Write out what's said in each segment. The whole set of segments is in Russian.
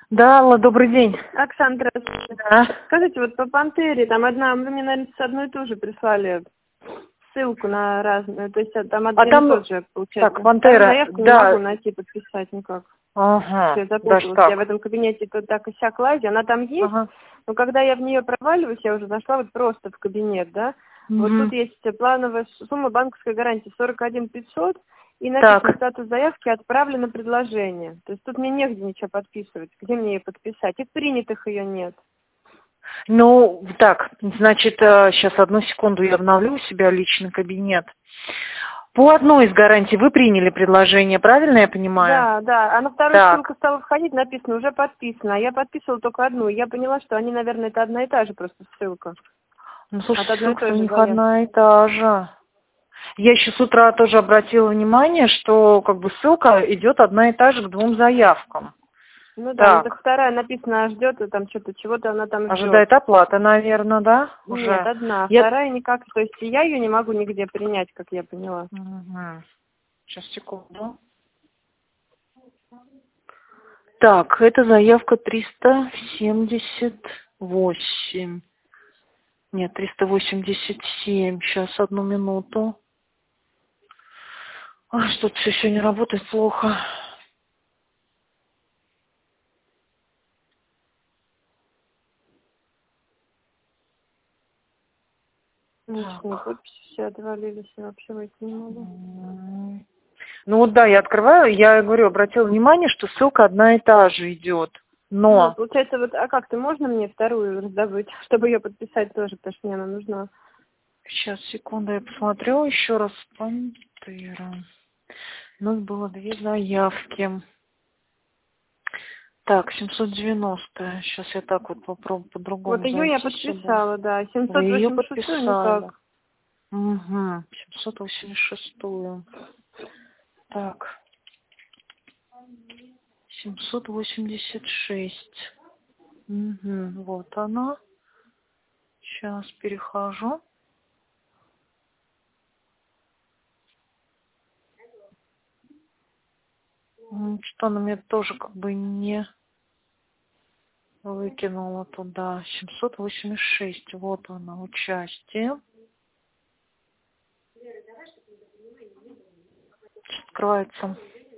Да, Алла, добрый день. Оксана, здравствуйте. Да. Скажите, вот по Пантере, там одна, вы мне, наверное, с одной и ту же прислали ссылку на разную, то есть там один и тот же, получается. Так, Пантера, Там заявку да. не могу найти, подписать никак. Ага, Я даже запуталась. так. Я в этом кабинете тут так и сяк лазю, она там есть, Ага. но когда я в нее проваливаюсь, я уже зашла вот просто в кабинет, да, вот тут есть плановая сумма банковской гарантии 41 500, и написано, Так. статус заявки отправлено предложение. То есть тут мне негде ничего подписывать. Где мне ее подписать? И в принятых ее нет. Ну, так, значит, сейчас одну секунду я обновлю у себя личный кабинет. По одной из гарантий вы приняли предложение, правильно я понимаю? Да, да. А на вторую Так. ссылку стала входить, написано, уже подписано. А я подписывала только одну. Я поняла, что они, наверное, это одна и та же просто ссылка. Ну, слушайте, От одной и ссылка той у же них заявки. одна и та же. Я еще с утра тоже обратила внимание, что как бы ссылка идет одна и та же к двум заявкам. Ну да, ну так Так. вторая написано, ждет, там что-то, чего-то она там ждет. Ожидает оплата, наверное, да? Уже. Нет, одна. Вторая никак. То есть я ее не могу нигде принять, как я поняла. Угу. Сейчас, секунду. Так, это заявка 378. Нет, 387. Сейчас, одну минуту. Что-то все еще не работает плохо. Личные Так. подписи все отвалились, я вообще войти не могу. Ну вот да, я открываю, я говорю, обратила внимание, что ссылка одна и та же идет. Ну, Но... получается, вот, а как-то можно мне вторую раздобыть, чтобы ее подписать тоже, потому что мне она нужна? Сейчас, секунду, я посмотрю еще раз. Пантера. У нас было две заявки. Так, 790. Сейчас я так вот попробую по-другому Вот ее я зайти сюда. подписала, да. Вы ее 786 подписали. никак. Угу. 786. Так. 786. Угу. Вот она. Сейчас перехожу. Что она мне тоже как бы не выкинула туда. 786. Вот она, участие. Открывается.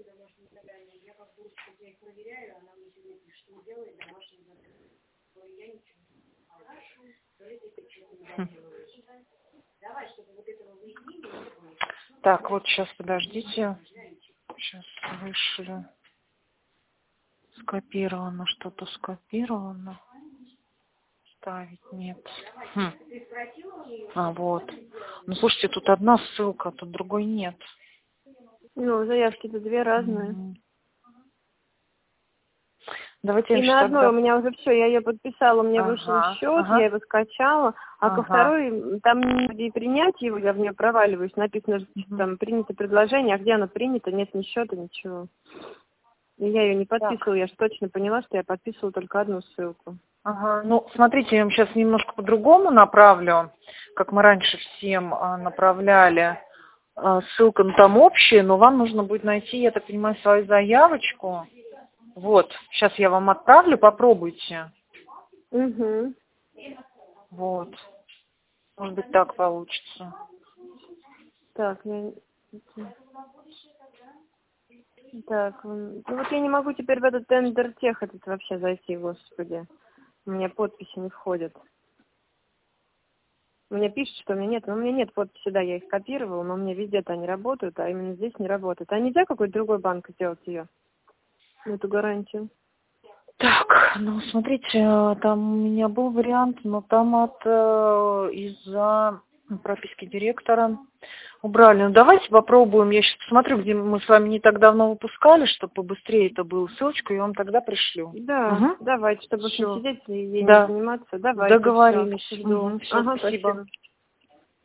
Так, вот сейчас, подождите. Сейчас вышлю. Скопировано, что-то скопировано. Ставить нет. А, вот. Ну, слушайте, тут одна ссылка, тут другой нет. Ну, заявки-то две разные. Давайте я И сейчас на одной тогда... у меня уже все, я ее подписала, мне вышел счет, я его скачала, а ко второй, там где принять его, я в нее проваливаюсь, написано, что там принято предложение, а где оно принято, нет ни счета, ничего. И я ее не подписывала, я же точно поняла, что я подписывала только одну ссылку. Ага, ну, смотрите, я вам сейчас немножко по-другому направлю, как мы раньше всем направляли. Ссылка, ну, там общая, но вам нужно будет найти, я так понимаю, свою заявочку. Вот, сейчас я вам отправлю, попробуйте. Угу. Вот, может быть, так получится. Так, Так, ну вот я не могу теперь в этот тендер тех этот вообще зайти, господи. У меня подписи не входят. Мне пишут, что у меня нет, но у меня нет подписи, да, я их копировала, но у меня везде-то они работают, а именно здесь не работают. А нельзя какой-то другой банк сделать ее, эту гарантию? Так, ну, смотрите, там у меня был вариант, но там из-за прописки директора убрали. Ну, давайте попробуем. Я сейчас посмотрю, где мы с вами не так давно выпускали, чтобы побыстрее это было. Ссылочку я вам тогда пришлю. Да, давайте, чтобы не Всё. сидеть и ей Да. не заниматься. Давайте, Договорились. всё, жду. Всё, спасибо. Спасибо.